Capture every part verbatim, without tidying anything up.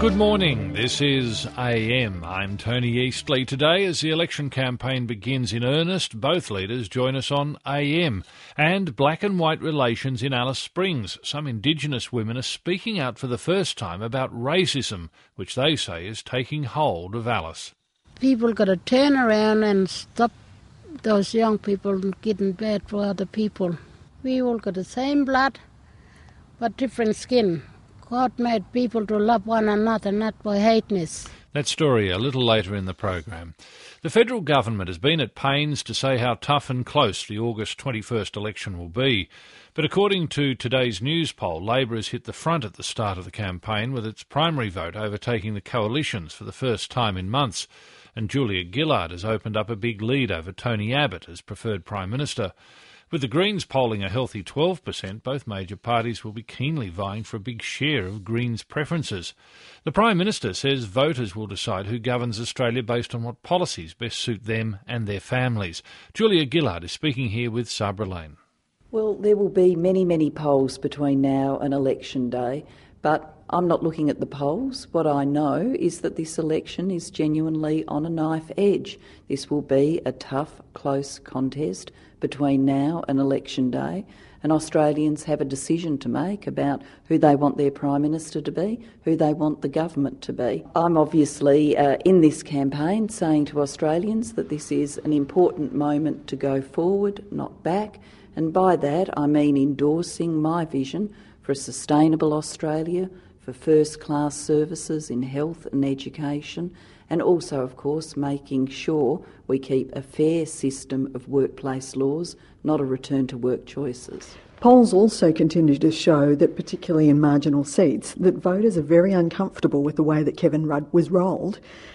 Good morning, this is A M. I'm Tony Eastley. Today, as the election campaign begins in earnest, both leaders join us on A M. And black and white relations in Alice Springs. Some Indigenous women are speaking out for the first time about racism, which they say is taking hold of Alice. People got to turn around and stop those young people getting bad for other people. We all got the same blood, but different skin. God made people to love one another, not by hateness. That story a little later in the program. The federal government has been at pains to say how tough and close the August twenty-first election will be. But according to today's news poll, Labor has hit the front at the start of the campaign, with its primary vote overtaking the coalitions for the first time in months. And Julia Gillard has opened up a big lead over Tony Abbott as preferred Prime Minister. With the Greens polling a healthy twelve percent, both major parties will be keenly vying for a big share of Greens' preferences. The Prime Minister says voters will decide who governs Australia based on what policies best suit them and their families. Julia Gillard is speaking here with Sabra Lane. Well, there will be many, many polls between now and election day, but I'm not looking at the polls. What I know is that this election is genuinely on a knife edge. This will be a tough, close contest between now and election day, and Australians have a decision to make about who they want their Prime Minister to be, who they want the government to be. I'm obviously uh, in this campaign saying to Australians that this is an important moment to go forward, not back, and by that I mean endorsing my vision for a sustainable Australia, for first-class services in health and education, and also, of course, making sure we keep a fair system of workplace laws, not a return to work choices. Polls also continue to show that, particularly in marginal seats, that voters are very uncomfortable with the way that Kevin Rudd was rolled.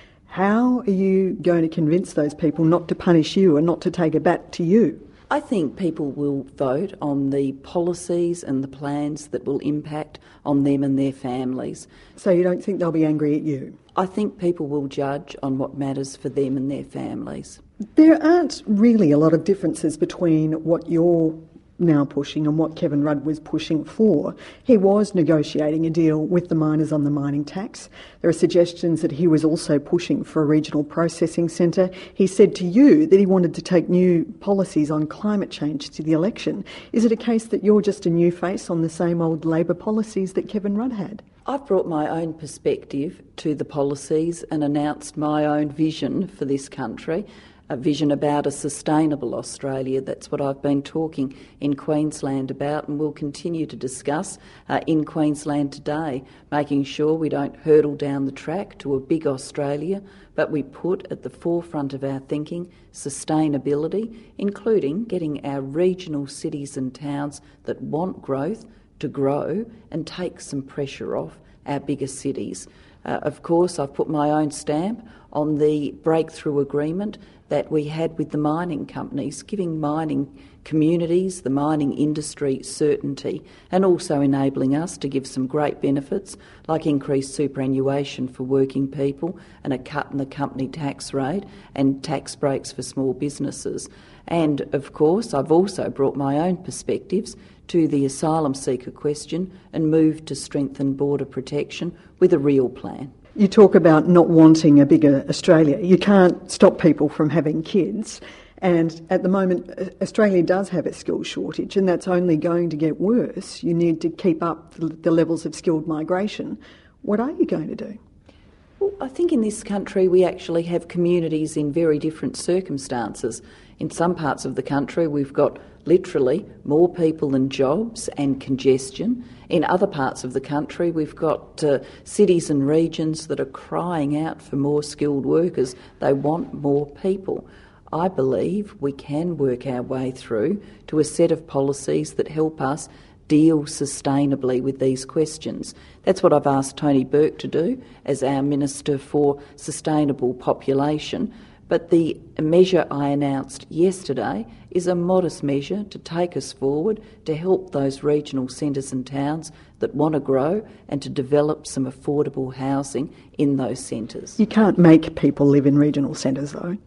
How are you going to convince those people not to punish you and not to take a bat to you? I think people will vote on the policies and the plans that will impact on them and their families. So you don't think they'll be angry at you? I think people will judge on what matters for them and their families. There aren't really a lot of differences between what you're now pushing and what Kevin Rudd was pushing for. He was negotiating a deal with the miners on the mining tax. There are suggestions that he was also pushing for a regional processing centre. He said to you that he wanted to take new policies on climate change to the election. Is it a case that you're just a new face on the same old Labor policies that Kevin Rudd had? I've brought my own perspective to the policies and announced my own vision for this country. A vision about a sustainable Australia. That's what I've been talking in Queensland about and will continue to discuss uh, in Queensland today, making sure we don't hurtle down the track to a big Australia, but we put at the forefront of our thinking sustainability, including getting our regional cities and towns that want growth to grow and take some pressure off our bigger cities. Uh, of course, I've put my own stamp on the breakthrough agreement that we had with the mining companies, giving mining communities, the mining industry certainty, and also enabling us to give some great benefits like increased superannuation for working people and a cut in the company tax rate and tax breaks for small businesses. And, of course, I've also brought my own perspectives to the asylum seeker question and moved to strengthen border protection with a real plan. You talk about not wanting a bigger Australia. You can't stop people from having kids. And at the moment, Australia does have a skills shortage, and that's only going to get worse. You need to keep up the levels of skilled migration. What are you going to do? Well, I think in this country we actually have communities in very different circumstances. In some parts of the country we've got literally more people than jobs and congestion. In other parts of the country we've got uh, cities and regions that are crying out for more skilled workers. They want more people. I believe we can work our way through to a set of policies that help us deal sustainably with these questions. That's what I've asked Tony Burke to do as our Minister for Sustainable Population. But the measure I announced yesterday is a modest measure to take us forward to help those regional centres and towns that want to grow and to develop some affordable housing in those centres. You can't make people live in regional centres though.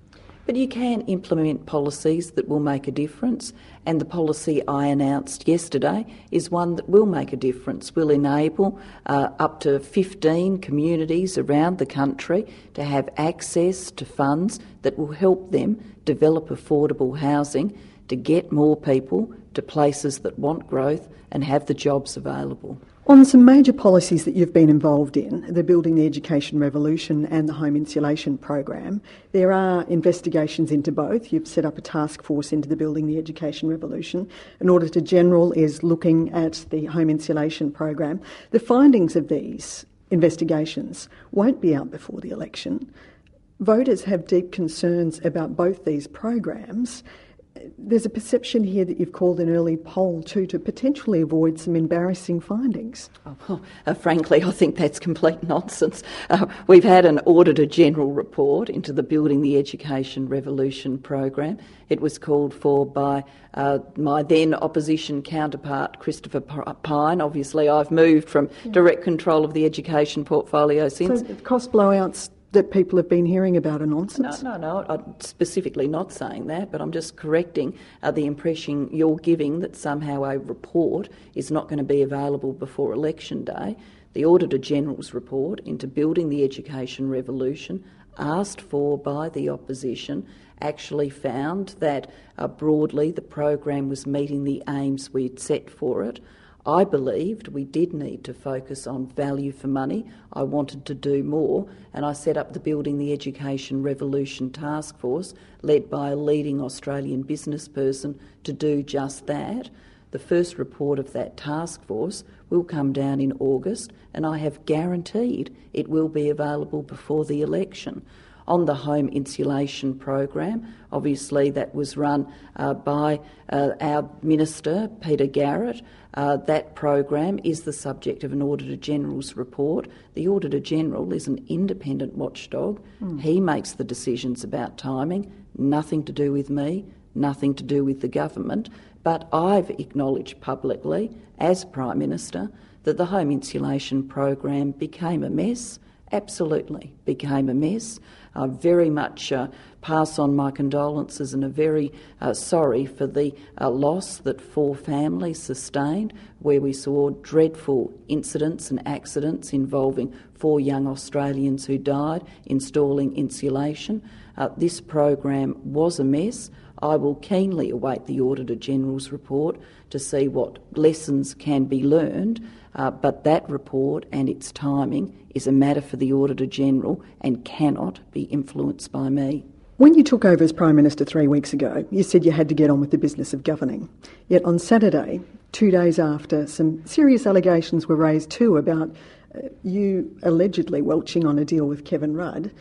But you can implement policies that will make a difference, and the policy I announced yesterday is one that will make a difference, will enable uh, up to fifteen communities around the country to have access to funds that will help them develop affordable housing to get more people to places that want growth and have the jobs available. On some major policies that you've been involved in, the Building the Education Revolution and the Home Insulation Program, there are investigations into both. You've set up a task force into the Building the Education Revolution. An Auditor General is looking at the Home Insulation Program. The findings of these investigations won't be out before the election. Voters have deep concerns about both these programs. There's a perception here that you've called an early poll too to potentially avoid some embarrassing findings. Oh, well, uh, frankly, I think that's complete nonsense. Uh, we've had an Auditor General report into the Building the Education Revolution program. It was called for by uh, my then opposition counterpart, Christopher Pyne. Obviously, I've moved from yeah. direct control of the education portfolio since. So cost blowouts that people have been hearing about are nonsense? No, no, no, I'm specifically not saying that, but I'm just correcting uh, the impression you're giving that somehow a report is not going to be available before election day. The Auditor General's report into Building the Education Revolution, asked for by the opposition, actually found that uh, broadly the program was meeting the aims we'd set for it. I believed we did need to focus on value for money. I wanted to do more, and I set up the Building the Education Revolution task force, led by a leading Australian business person, to do just that. The first report of that task force will come down in August, and I have guaranteed it will be available before the election. On the home insulation program, obviously that was run uh, by uh, our Minister, Peter Garrett. Uh, that program is the subject of an Auditor General's report. The Auditor General is an independent watchdog. Mm. He makes the decisions about timing, nothing to do with me, nothing to do with the government. But I've acknowledged publicly, as Prime Minister, that the home insulation program became a mess, absolutely became a mess. I very much uh, pass on my condolences and are very uh, sorry for the uh, loss that four families sustained, where we saw dreadful incidents and accidents involving four young Australians who died installing insulation. Uh, this program was a mess. I will keenly await the Auditor General's report to see what lessons can be learned, uh, but that report and its timing is a matter for the Auditor General and cannot be influenced by me. When you took over as Prime Minister three weeks ago, you said you had to get on with the business of governing. Yet on Saturday, two days after, some serious allegations were raised too about uh, you allegedly welching on a deal with Kevin Rudd.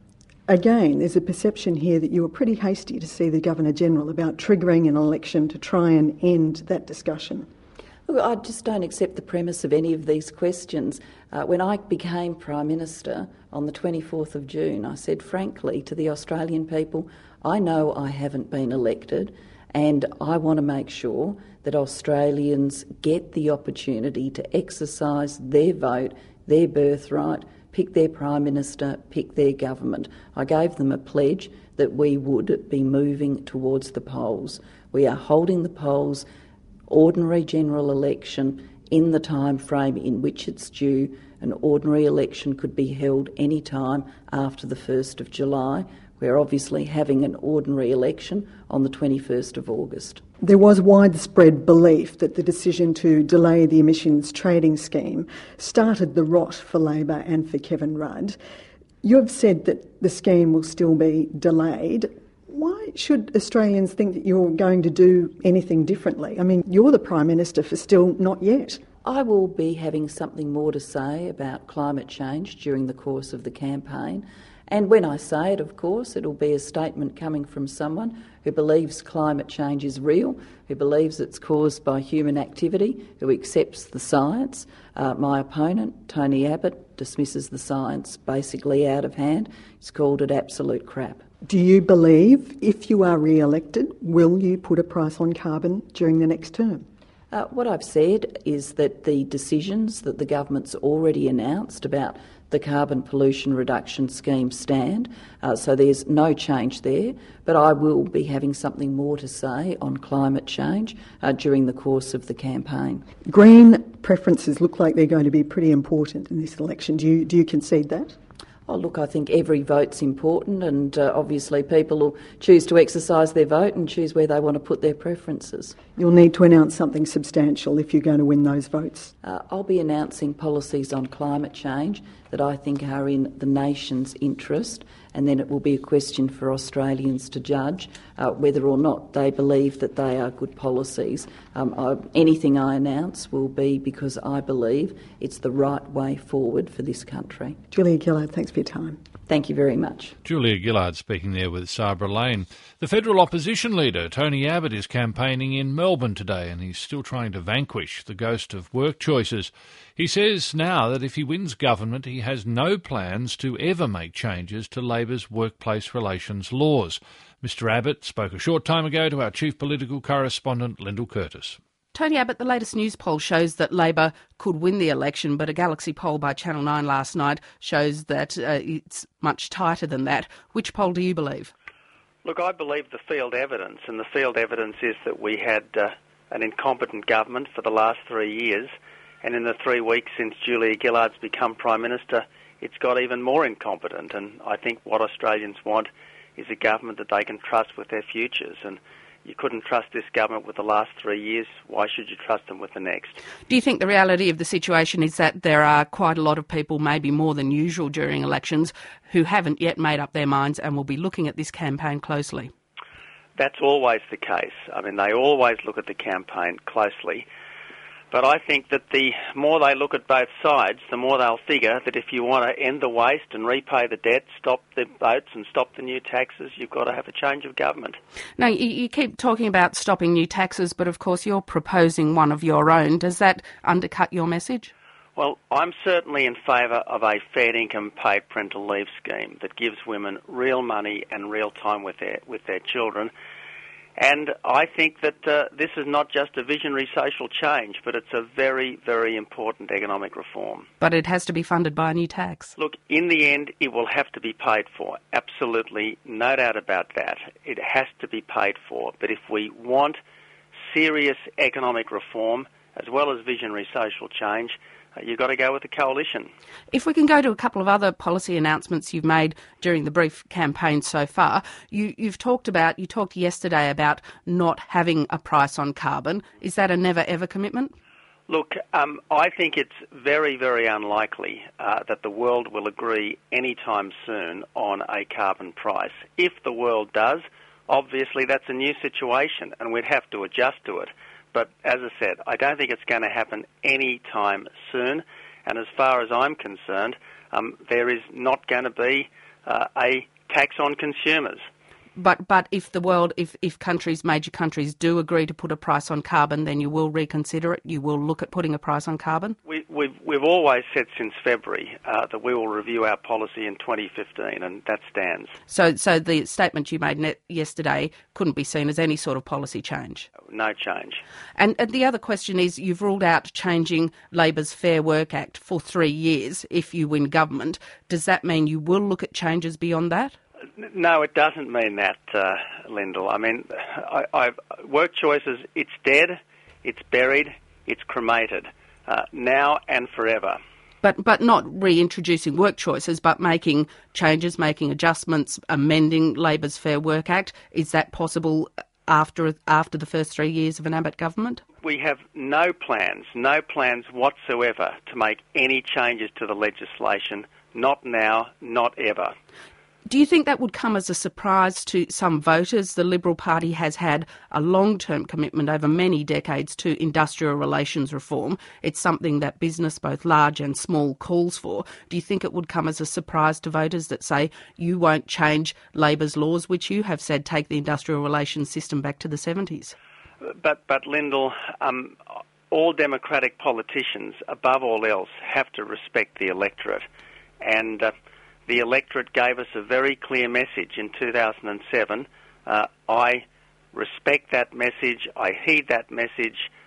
Again, there's a perception here that you were pretty hasty to see the Governor-General about triggering an election to try and end that discussion. Look, I just don't accept the premise of any of these questions. Uh, when I became Prime Minister on the twenty-fourth of June, I said frankly to the Australian people, I know I haven't been elected, and I want to make sure that Australians get the opportunity to exercise their vote, their birthright, pick their Prime Minister, pick their government. I gave them a pledge that we would be moving towards the polls. We are holding the polls, ordinary general election, in the time frame in which it's due. An ordinary election could be held any time after the first of July. We're obviously having an ordinary election on the twenty-first of August. There was widespread belief that the decision to delay the emissions trading scheme started the rot for Labor and for Kevin Rudd. You've said that the scheme will still be delayed. Why should Australians think that you're going to do anything differently? I mean, you're the Prime Minister for still not yet. I will be having something more to say about climate change during the course of the campaign. And when I say it, of course, it'll be a statement coming from someone who believes climate change is real, who believes it's caused by human activity, who accepts the science. Uh, my opponent, Tony Abbott, dismisses the science basically out of hand. He's called it absolute crap. Do you believe, if you are re-elected, will you put a price on carbon during the next term? Uh, what I've said is that the decisions that the government's already announced about the carbon pollution reduction scheme stand, uh, so there's no change there, but I will be having something more to say on climate change uh, during the course of the campaign. Green preferences look like they're going to be pretty important in this election. Do you, do you concede that? Oh, look, I think every vote's important, and uh, obviously people will choose to exercise their vote and choose where they want to put their preferences. You'll need to announce something substantial if you're going to win those votes. Uh, I'll be announcing policies on climate change that I think are in the nation's interest, and then it will be a question for Australians to judge uh, whether or not they believe that they are good policies. Um, I, anything I announce will be because I believe it's the right way forward for this country. Julia Gillard, thanks for your time. Thank you very much. Julia Gillard speaking there with Sabra Lane. The federal opposition leader, Tony Abbott, is campaigning in Melbourne today, and he's still trying to vanquish the ghost of work choices. He says now that if he wins government, he has no plans to ever make changes to Labor's workplace relations laws. Mister Abbott spoke a short time ago to our chief political correspondent, Lyndall Curtis. Tony Abbott, the latest news poll shows that Labor could win the election, but a Galaxy poll by Channel nine last night shows that uh, it's much tighter than that. Which poll do you believe? Look, I believe the field evidence, and the field evidence is that we had uh, an incompetent government for the last three years, and in the three weeks since Julia Gillard's become Prime Minister, it's got even more incompetent, and I think what Australians want is a government that they can trust with their futures, and you couldn't trust this government with the last three years. Why should you trust them with the next? Do you think the reality of the situation is that there are quite a lot of people, maybe more than usual during elections, who haven't yet made up their minds and will be looking at this campaign closely? That's always the case. I mean, they always look at the campaign closely. But I think that the more they look at both sides, the more they'll figure that if you want to end the waste and repay the debt, stop the votes and stop the new taxes, you've got to have a change of government. Now, you, you keep talking about stopping new taxes, but of course you're proposing one of your own. Does that undercut your message? Well, I'm certainly in favour of a fair income paid parental leave scheme that gives women real money and real time with their, with their children. And I think that uh, this is not just a visionary social change, but it's a very, very important economic reform. But it has to be funded by a new tax. Look, in the end, it will have to be paid for. Absolutely, no doubt about that. It has to be paid for. But if we want serious economic reform, as well as visionary social change, Uh, you've got to go with the coalition. If we can go to a couple of other policy announcements you've made during the brief campaign so far, you, you've talked about, you talked yesterday about not having a price on carbon. Is that a never-ever commitment? Look, um, I think it's very, very unlikely uh, that the world will agree anytime soon on a carbon price. If the world does, obviously that's a new situation and we'd have to adjust to it. But as I said, I don't think it's going to happen any time soon. And as far as I'm concerned, um, there is not going to be uh, a tax on consumers. But but if the world, if, if countries, major countries do agree to put a price on carbon, then you will reconsider it? You will look at putting a price on carbon? We, we've, we've always said since February uh, that we will review our policy in twenty fifteen, and that stands. So so the statement you made net yesterday couldn't be seen as any sort of policy change? No change. And, and the other question is, you've ruled out changing Labor's Fair Work Act for three years if you win government. Does that mean you will look at changes beyond that? No, it doesn't mean that, uh, Lyndall. I mean, I, I've, work choices, it's dead, it's buried, it's cremated, uh, now and forever. But but not reintroducing work choices, but making changes, making adjustments, amending Labor's Fair Work Act. Is that possible after after the first three years of an Abbott government? We have no plans, no plans whatsoever to make any changes to the legislation, not now, not ever. Do you think that would come as a surprise to some voters? The Liberal Party has had a long-term commitment over many decades to industrial relations reform. It's something that business, both large and small, calls for. Do you think it would come as a surprise to voters that say you won't change Labor's laws, which you have said take the industrial relations system back to the seventies? But, but Lyndall, um, all democratic politicians, above all else, have to respect the electorate. And Uh, The electorate gave us a very clear message in two thousand seven. Uh, I respect that message. I heed that message.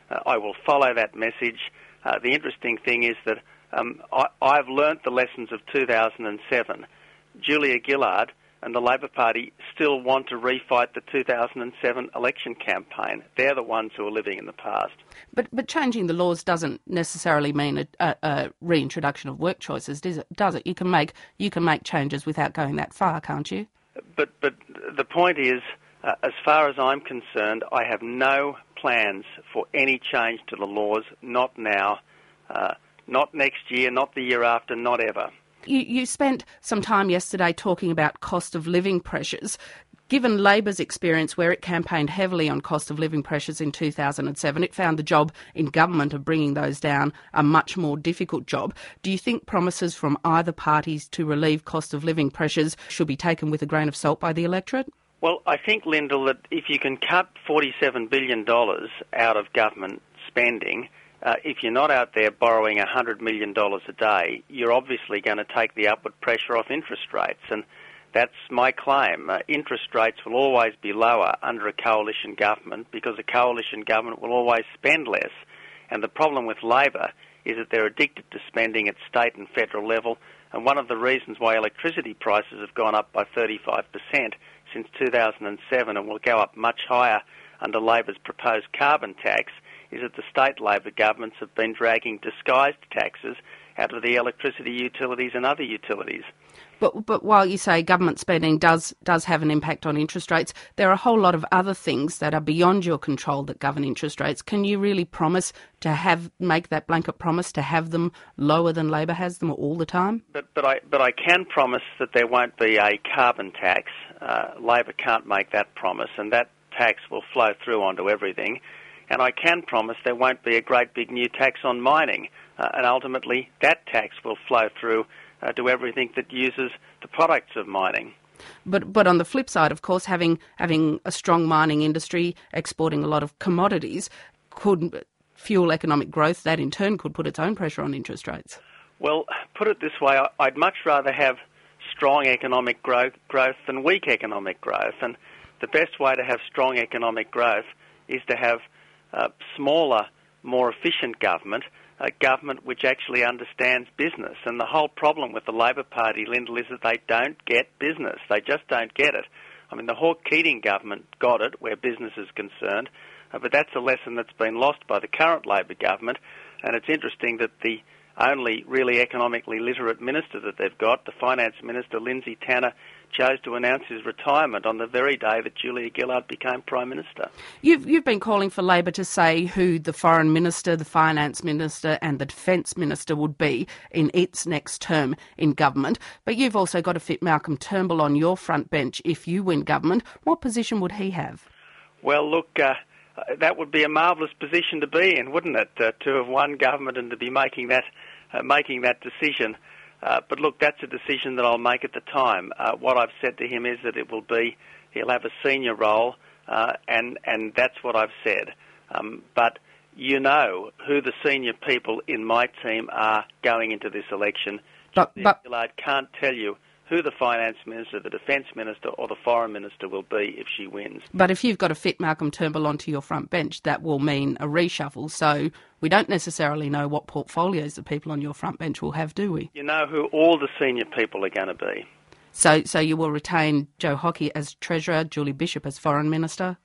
Uh, I will follow that message. Uh, the interesting thing is that um, I, I've learnt the lessons of two thousand seven. Julia Gillard and the Labor Party still want to refight the two thousand seven election campaign. They're the ones who are living in the past. But but changing the laws doesn't necessarily mean a, a, a reintroduction of work choices, does it? Does it? You can make you can make changes without going that far, can't you? But but the point is, uh, as far as I'm concerned, I have no plans for any change to the laws. Not now, uh, not next year, not the year after, not ever. You, you spent some time yesterday talking about cost of living pressures. Given Labor's experience where it campaigned heavily on cost of living pressures in two thousand seven, it found the job in government of bringing those down a much more difficult job. Do you think promises from either parties to relieve cost of living pressures should be taken with a grain of salt by the electorate? Well, I think, Lyndall, that if you can cut forty-seven billion dollars out of government spending, Uh, if you're not out there borrowing one hundred million dollars a day, you're obviously going to take the upward pressure off interest rates. And that's my claim. Uh, interest rates will always be lower under a coalition government because a coalition government will always spend less. And the problem with Labor is that they're addicted to spending at state and federal level. And one of the reasons why electricity prices have gone up by thirty-five percent since two thousand seven and will go up much higher under Labor's proposed carbon tax is that the state Labor governments have been dragging disguised taxes out of the electricity utilities and other utilities. But but while you say government spending does does have an impact on interest rates, there are a whole lot of other things that are beyond your control that govern interest rates. Can you really promise to have make that blanket promise to have them lower than Labor has them all the time? But but I but I can promise that there won't be a carbon tax. Uh, Labor can't make that promise, and that tax will flow through onto everything. And I can promise there won't be a great big new tax on mining, uh, and ultimately that tax will flow through uh, to everything that uses the products of mining. But but on the flip side, of course, having having a strong mining industry exporting a lot of commodities could fuel economic growth. That in turn could put its own pressure on interest rates. Well, put it this way, I'd much rather have strong economic growth, growth than weak economic growth. And the best way to have strong economic growth is to have Uh, smaller, more efficient government, a government which actually understands business. And the whole problem with the Labor Party, Lyndall, is that they don't get business. They just don't get it. I mean, the Hawke-Keating government got it where business is concerned, uh, but that's a lesson that's been lost by the current Labor government. And it's interesting that the only really economically literate minister that they've got, the Finance Minister, Lindsay Tanner, chose to announce his retirement on the very day that Julia Gillard became Prime Minister. You've, you've been calling for Labor to say who the Foreign Minister, the Finance Minister and the Defence Minister would be in its next term in government, but you've also got to fit Malcolm Turnbull on your front bench if you win government. What position would he have? Well, look, uh, that would be a marvellous position to be in, wouldn't it, uh, to have won government and to be making that, uh, making that decision. Uh, but look, that's a decision that I'll make at the time. Uh, what I've said to him is that it will be, he'll have a senior role, uh, and, and that's what I've said. Um, but you know who the senior people in my team are going into this election. But, but Gillard can't tell you who the Finance Minister, the Defence Minister or the Foreign Minister will be if she wins. But if you've got to fit Malcolm Turnbull onto your front bench, that will mean a reshuffle. So we don't necessarily know what portfolios the people on your front bench will have, do we? You know who all the senior people are going to be. So so you will retain Joe Hockey as Treasurer, Julie Bishop as Foreign Minister?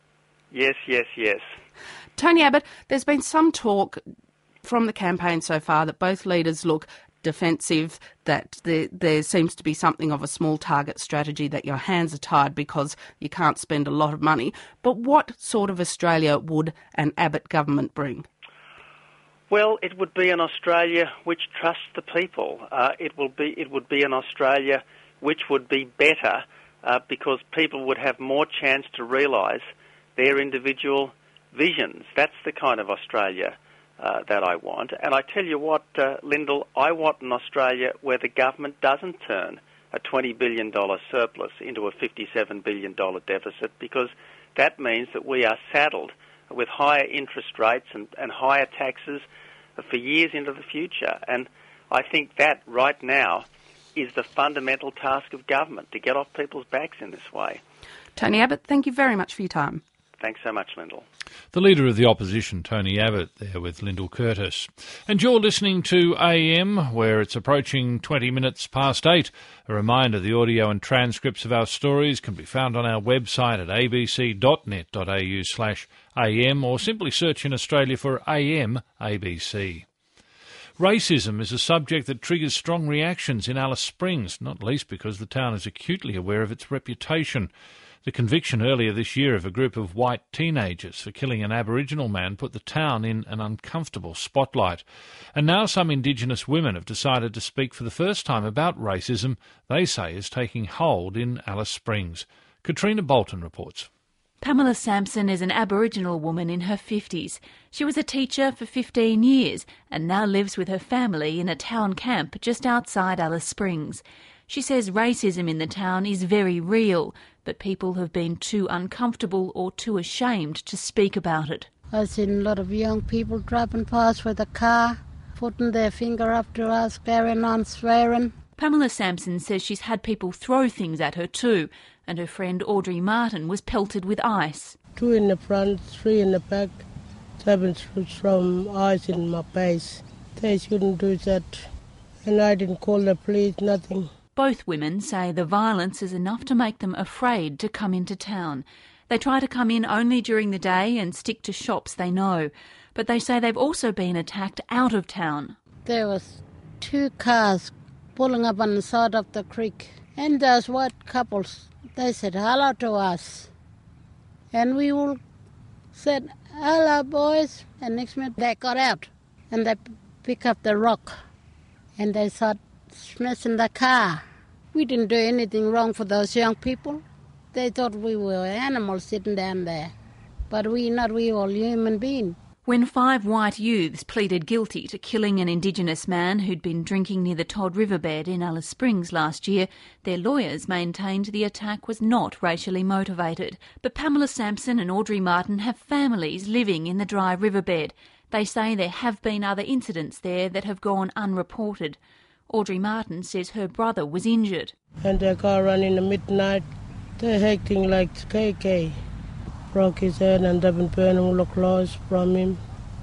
Yes, yes, yes. Tony Abbott, there's been some talk from the campaign so far that both leaders look defensive, that there, there seems to be something of a small target strategy, that your hands are tied because you can't spend a lot of money. But what sort of Australia would an Abbott government bring? Well, it would be an Australia which trusts the people. Uh, it will be. It would be an Australia which would be better uh, because people would have more chance to realise their individual visions. That's the kind of Australia Uh, that I want. And I tell you what, uh, Lyndall, I want an Australia where the government doesn't turn a twenty billion dollars surplus into a fifty-seven billion dollars deficit, because that means that we are saddled with higher interest rates and, and higher taxes for years into the future. And I think that right now is the fundamental task of government, to get off people's backs in this way. Tony Abbott, thank you very much for your time. Thanks so much, Lyndall. The Leader of the Opposition, Tony Abbott, there with Lyndall Curtis. And you're listening to A M, where it's approaching twenty minutes past eight. A reminder, the audio and transcripts of our stories can be found on our website at abc.net.au slash am, or simply search in Australia for A M A B C. Racism is a subject that triggers strong reactions in Alice Springs, not least because the town is acutely aware of its reputation. The conviction earlier this year of a group of white teenagers for killing an Aboriginal man put the town in an uncomfortable spotlight. And now some Indigenous women have decided to speak for the first time about racism they say is taking hold in Alice Springs. Katrina Bolton reports. Pamela Sampson is an Aboriginal woman in her fifties. She was a teacher for fifteen years and now lives with her family in a town camp just outside Alice Springs. She says racism in the town is very real, but people have been too uncomfortable or too ashamed to speak about it. I've seen a lot of young people driving past with a car, putting their finger up to us, carrying on swearing. Pamela Sampson says she's had people throw things at her too, and her friend Audrey Martin was pelted with ice. Two in the front, three in the back, seven from ice in my face. They shouldn't do that, and I didn't call the police, nothing. Both women say the violence is enough to make them afraid to come into town. They try to come in only during the day and stick to shops they know, but they say they've also been attacked out of town. There was two cars pulling up on the side of the creek, and those white couples, they said hello to us. And we all said, hello boys, and next minute they got out and they picked up the rock and they started smashing the car. We didn't do anything wrong for those young people. They thought we were animals sitting down there. But we not, we all human beings. When five white youths pleaded guilty to killing an Indigenous man who'd been drinking near the Todd Riverbed in Alice Springs last year, their lawyers maintained the attack was not racially motivated. But Pamela Sampson and Audrey Martin have families living in the dry riverbed. They say there have been other incidents there that have gone unreported. Audrey Martin says her brother was injured. And the car ran in the midnight. They're acting like K K. Broke his head and they've been burning all the clothes from him.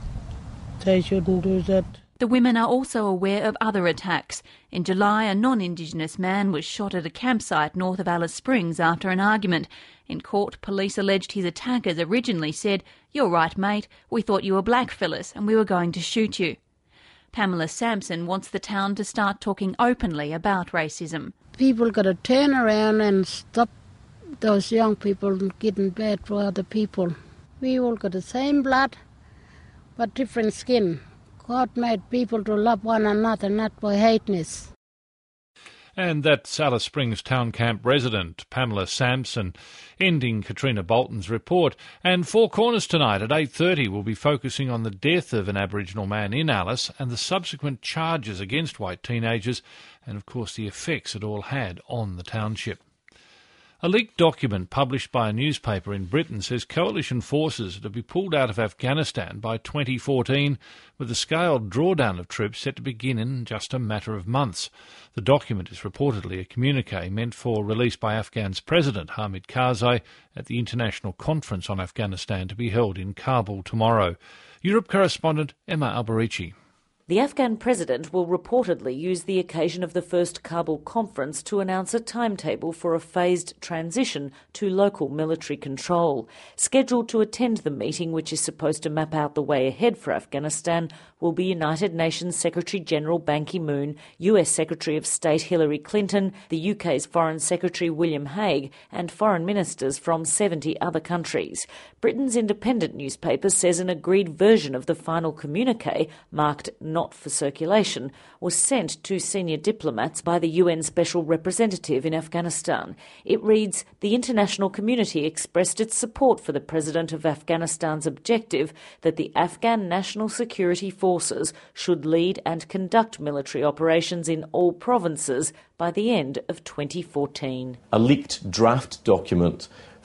They shouldn't do that. The women are also aware of other attacks. In July, a non-Indigenous man was shot at a campsite north of Alice Springs after an argument. In court, police alleged his attackers originally said, "You're right, mate, we thought you were black fellas and we were going to shoot you." Pamela Sampson wants the town to start talking openly about racism. People got to turn around and stop those young people getting bad for other people. We all got the same blood, but different skin. God made people to love one another, not by hateness. And that's Alice Springs Town Camp resident Pamela Sampson, ending Katrina Bolton's report. And Four Corners tonight at eight thirty will be focusing on the death of an Aboriginal man in Alice and the subsequent charges against white teenagers and, of course, the effects it all had on the township. A leaked document published by a newspaper in Britain says coalition forces are to be pulled out of Afghanistan by twenty fourteen, with a scaled drawdown of troops set to begin in just a matter of months. The document is reportedly a communique meant for release by Afghan's President Hamid Karzai at the International Conference on Afghanistan to be held in Kabul tomorrow. Europe correspondent Emma Alberici. The Afghan president will reportedly use the occasion of the first Kabul conference to announce a timetable for a phased transition to local military control. Scheduled to attend the meeting, which is supposed to map out the way ahead for Afghanistan, will be United Nations Secretary-General Ban Ki-moon, U S Secretary of State Hillary Clinton, the U K's Foreign Secretary William Hague, and foreign ministers from seventy other countries. Britain's independent newspaper says an agreed version of the final communique, marked not for circulation, was sent to senior diplomats by the U N Special Representative in Afghanistan. It reads, "The international community expressed its support for the President of Afghanistan's objective that the Afghan National Security Forces should lead and conduct military operations in all provinces by the end of twenty fourteen. A leaked draft document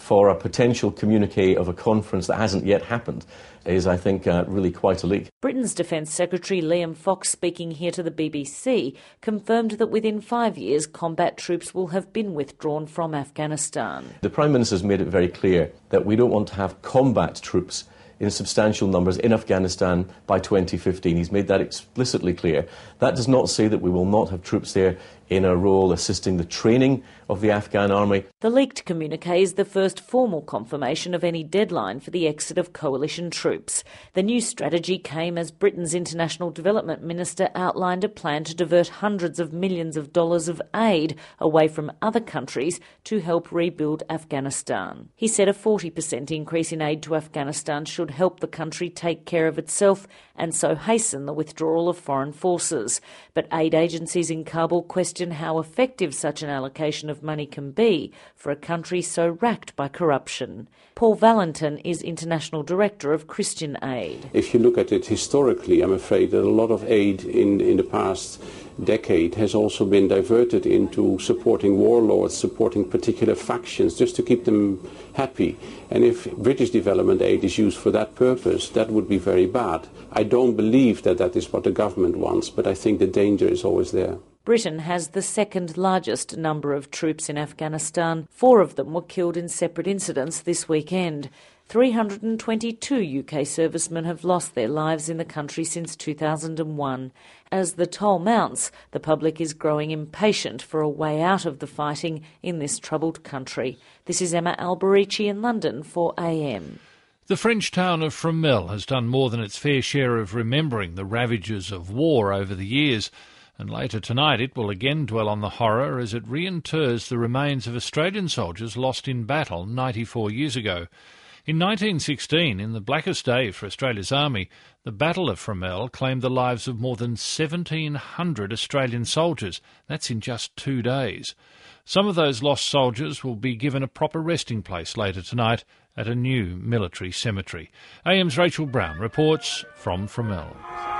for a potential communique of a conference that hasn't yet happened is, I think, uh, really quite a leak. Britain's Defence Secretary Liam Fox, speaking here to the B B C, confirmed that within five years combat troops will have been withdrawn from Afghanistan. The Prime Minister's made it very clear that we don't want to have combat troops in substantial numbers in Afghanistan by twenty fifteen. He's made that explicitly clear. That does not say that we will not have troops there in a role assisting the training of the Afghan army. The leaked communique is the first formal confirmation of any deadline for the exit of coalition troops. The new strategy came as Britain's International Development Minister outlined a plan to divert hundreds of millions of dollars of aid away from other countries to help rebuild Afghanistan. He said a forty percent increase in aid to Afghanistan should help the country take care of itself and so hasten the withdrawal of foreign forces. But aid agencies in Kabul question how effective such an allocation of money can be for a country so racked by corruption. Paul Valentin is International Director of Christian Aid. If you look at it historically, I'm afraid that a lot of aid in, in the past decade has also been diverted into supporting warlords, supporting particular factions, just to keep them happy. And if British development aid is used for that purpose, that would be very bad. I don't believe that that is what the government wants, but I think the danger is always there. Britain has the second largest number of troops in Afghanistan. Four of them were killed in separate incidents this weekend. three hundred twenty-two U K servicemen have lost their lives in the country since two thousand one. As the toll mounts, the public is growing impatient for a way out of the fighting in this troubled country. This is Emma Alberici in London for A M. The French town of Fromelles has done more than its fair share of remembering the ravages of war over the years. And later tonight it will again dwell on the horror as it reinterrs the remains of Australian soldiers lost in battle ninety-four years ago. In nineteen sixteen, in the blackest day for Australia's army, the Battle of Fromelles claimed the lives of more than seventeen hundred Australian soldiers. That's in just two days. Some of those lost soldiers will be given a proper resting place later tonight at a new military cemetery. A M's Rachel Brown reports from Fromelles.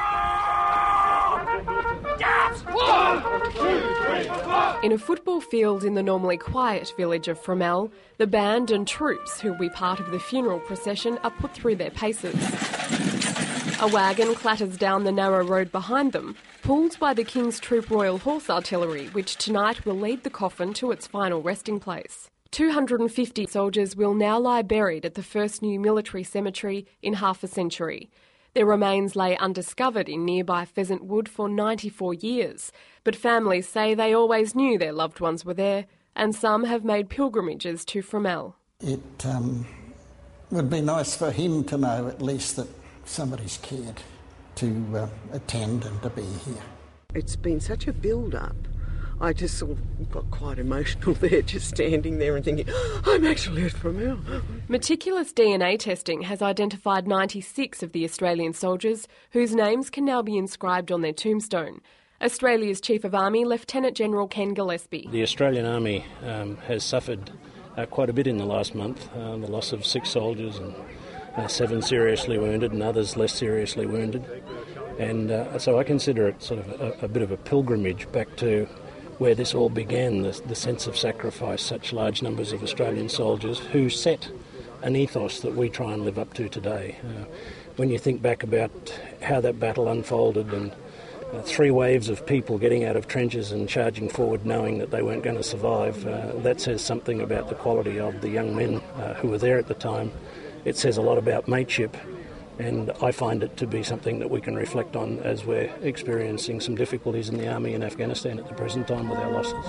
In a football field in the normally quiet village of Fromelles, the band and troops who will be part of the funeral procession are put through their paces. A wagon clatters down the narrow road behind them, pulled by the King's Troop Royal Horse Artillery, which tonight will lead the coffin to its final resting place. two hundred fifty soldiers will now lie buried at the first new military cemetery in half a century. Their remains lay undiscovered in nearby Pheasant Wood for ninety-four years, but families say they always knew their loved ones were there, and some have made pilgrimages to Fromelles. It um, would be nice for him to know at least that somebody's cared to uh, attend and to be here. It's been such a build-up. I just sort of got quite emotional there, just standing there and thinking, oh, I'm actually at Fromelles. Meticulous D N A testing has identified ninety-six of the Australian soldiers whose names can now be inscribed on their tombstone. Australia's Chief of Army, Lieutenant General Ken Gillespie. The Australian Army um, has suffered uh, quite a bit in the last month, uh, the loss of six soldiers and uh, seven seriously wounded and others less seriously wounded. And uh, so I consider it sort of a, a bit of a pilgrimage back to where this all began, the, the sense of sacrifice, such large numbers of Australian soldiers who set an ethos that we try and live up to today. Uh, when you think back about how that battle unfolded and uh, three waves of people getting out of trenches and charging forward knowing that they weren't going to survive, uh, that says something about the quality of the young men uh, who were there at the time. It says a lot about mateship. And I find it to be something that we can reflect on as we're experiencing some difficulties in the army in Afghanistan at the present time with our losses.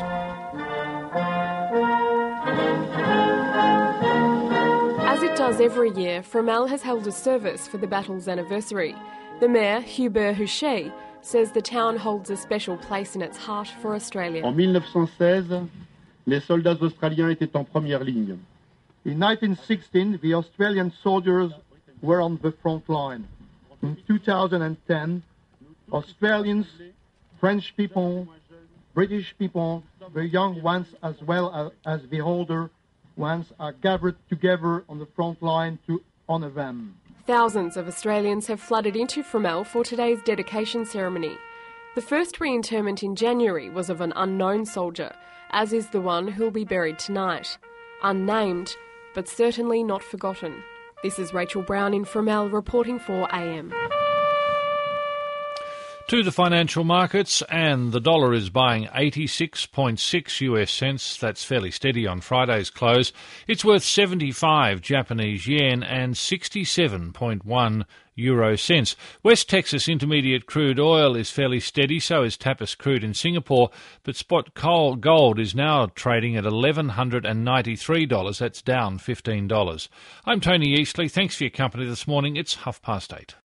As it does every year, Fromelles has held a service for the battle's anniversary. The mayor, Hubert Huchet, says the town holds a special place in its heart for Australia. En mille neuf cent seize, les soldats australiens étaient en première ligne. In nineteen sixteen, the Australian soldiers were on the front line. In two thousand ten, Australians, French people, British people, the young ones as well as, as the older ones are gathered together on the front line to honour them. Thousands of Australians have flooded into Fromelles for today's dedication ceremony. The first reinterment in January was of an unknown soldier, as is the one who'll be buried tonight. Unnamed, but certainly not forgotten. This is Rachel Brown in Fromell reporting for A M. To the financial markets, and the dollar is buying eighty-six point six U S cents. That's fairly steady on Friday's close. It's worth seventy-five Japanese yen and sixty-seven point one euro cents. West Texas Intermediate crude oil is fairly steady, so is Tapis crude in Singapore, but spot coal gold is now trading at eleven ninety-three dollars. That's down fifteen dollars. I'm Tony Eastley. Thanks for your company this morning. It's half past eight.